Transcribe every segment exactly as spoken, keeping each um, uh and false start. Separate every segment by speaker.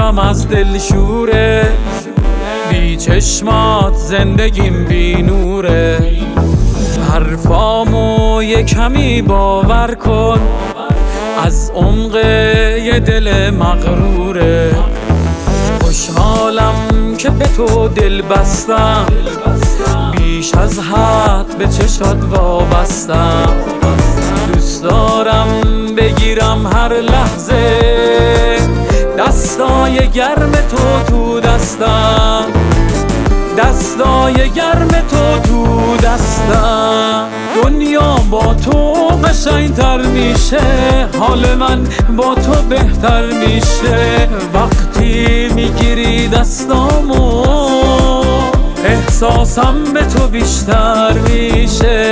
Speaker 1: میمیرم از دلشوره، بی چشمات زندگیم بی نوره. حرفامو یه کمی باور کن، از عمق یه دل مغروره. خوشحالم که به تو دل بستم، بیش از حد به چشات وابستم. دوست دارم بگیرم هر لحظه دستای گرم تو تو دستم، دستای گرم تو تو دستم. دنیا با تو قشنگ‌تر میشه، حال من با تو بهتر میشه. وقتی میگیری دستامو احساسم به تو بیشتر میشه.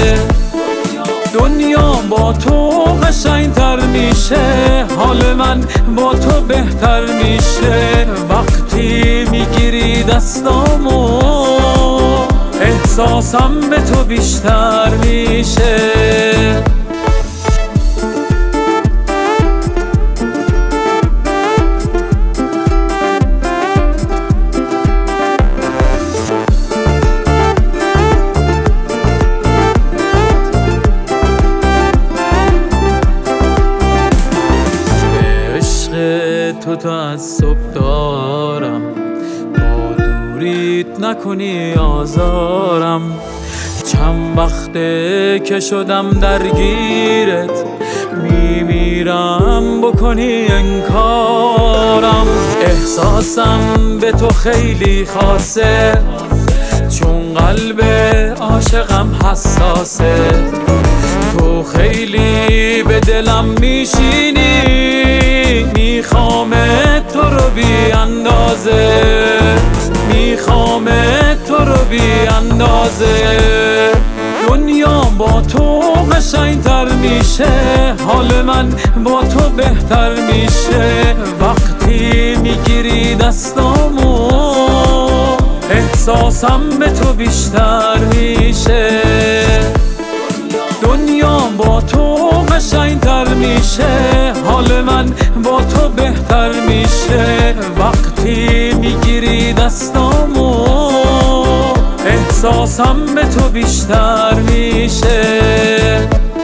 Speaker 1: دنیا با تو قشنگ‌تر میشه، حال من با تو بهتر میشه. وقتی میگیری دستامو احساسم به تو بیشتر میشه. تو تا از صبح دارم، با دوریت نکنی آزارم. چند وقته که شدم درگیرت، میمیرم بکنی انکارم. احساسم به تو خیلی خاصه، چون قلب عاشقم حساسه. تو خیلی به دلم میشینی، میخوامت تو رو بی اندازه، میخوامت تو رو بی اندازه. دنیا با تو قشنگ‌تر میشه، حال من با تو بهتر میشه. وقتی میگیری دستامو احساسم به تو بیشتر میشه. دنیا با تو قشنگ‌تر میشه، حال من با تو بهتر میشه. وقتی میگیری دستامو احساسم به تو بیشتر میشه.